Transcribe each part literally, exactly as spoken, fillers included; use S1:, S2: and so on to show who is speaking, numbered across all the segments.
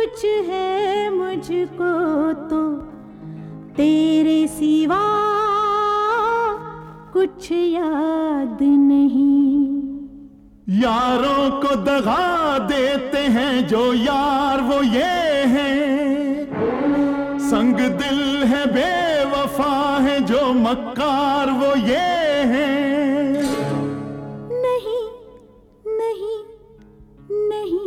S1: कुछ है मुझको तो तेरे सिवा कुछ याद नहीं।
S2: यारों को दगा देते हैं जो यार वो ये हैं, संग दिल है बेवफा है जो मक्कार वो ये हैं।
S1: नहीं नहीं नहीं,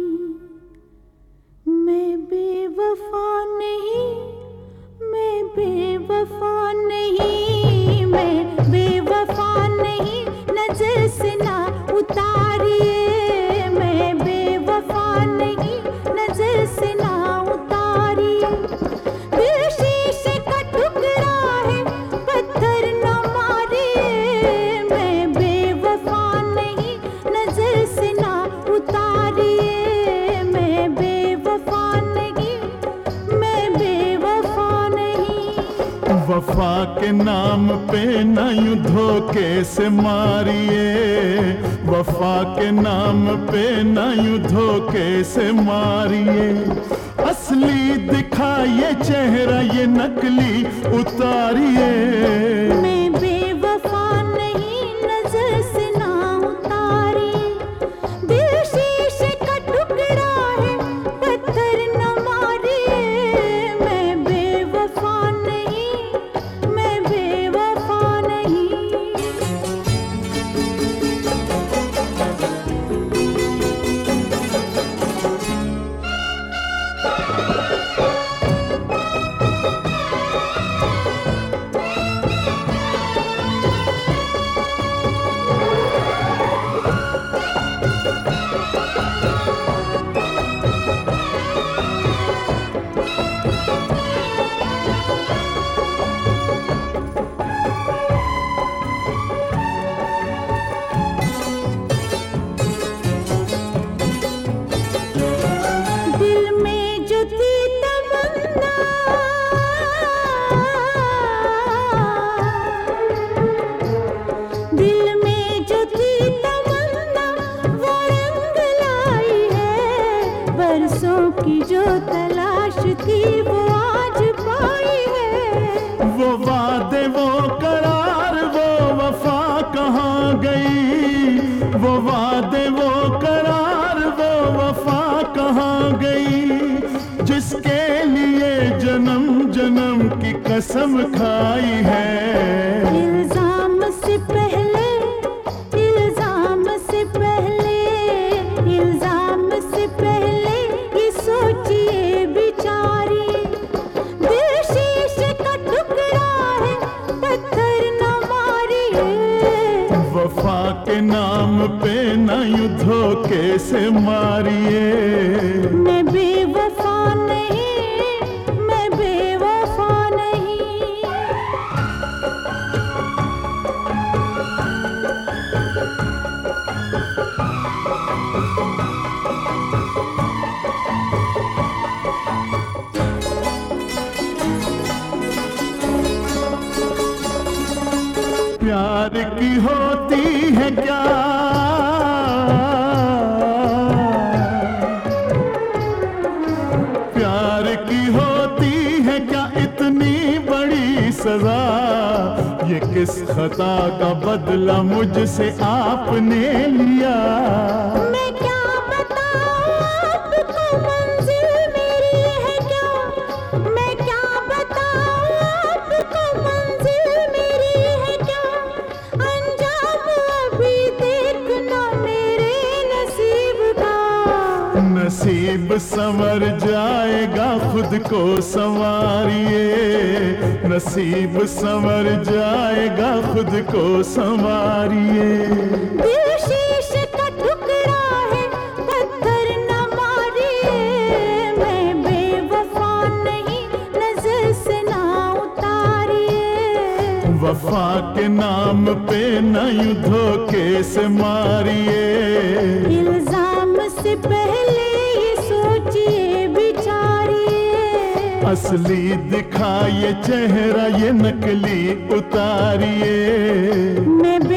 S1: मैं बेवफा नहीं, मैं बेवफा नहीं, मैं बेवफा नहीं, नजर से ना उतारिए, मैं बेवफा नहीं, नजर से ना उतारिए। दिल शीशे का टुकड़ा है, पत्थर न मारिए, मैं बेवफा नहीं, नजर से ना उतारिए, मैं बेवफा नहीं, मैं बेवफा नहीं।
S2: वफा के नाम पे न यूं धोखे से मारिए, वफा के नाम पे न यूं धोखे से मारिए। असली दिखाइए चेहरा ये नकली उतारिए।
S1: मैं बेवफा नहीं, नजर से ना उतारिए। दिल शीशे का टुकड़ा है, पत्थर न मारिए, मैं बेवफा नहीं, मैं बेवफा नहीं। दिल में जो थी तमन्ना, दिल में जो थी तमन्ना, वो रंग लाई है। बरसों की जो तलाश थी वो आज पाई है।
S2: वो वादे वो करार वो वफा कहाँ गई, वो वादे वो करार वो वफा कहाँ गई। जिसके लिए जन्म जन्म की कसम खाई है।
S1: इल्जाम से पहले, इल्जाम से पहले, इल्जाम से पहले ये सोचिए बिचारी। दिल शीशे का टुकड़ा है, पत्थर न मारिए।
S2: वफा के नाम पे न यूं धोखे से मारिए।
S1: मैं बेवफा नहीं, मैं बेवफा नहीं।
S2: प्यार की होती है क्या प्यार की होती है क्या इतनी बड़ी सजा। ये किस खता का बदला मुझसे आपने लिया।
S1: मैं क्या बताऊं आपको, मंजिल मेरी है क्या। मैं क्या बताऊं आपको, मंजिल मेरी है क्या। अंजाम अभी देखना मेरे नसीब का।
S2: नसीब संवर जाएगा खुद को संवारिए। नसीब संवर जाएगा खुद को संवारिए।
S1: दिल शीशे का टुकड़ा है, पत्थर न मारिए। मैं बेवफा नहीं, नजर से ना उतारिए।
S2: वफा के नाम पे न यूं धोखे से मारिए।
S1: इल्जाम से पहले ये सोचिए बिचारिए।
S2: असली दिखाइए चेहरा ये नकली उतारिए।
S1: मैं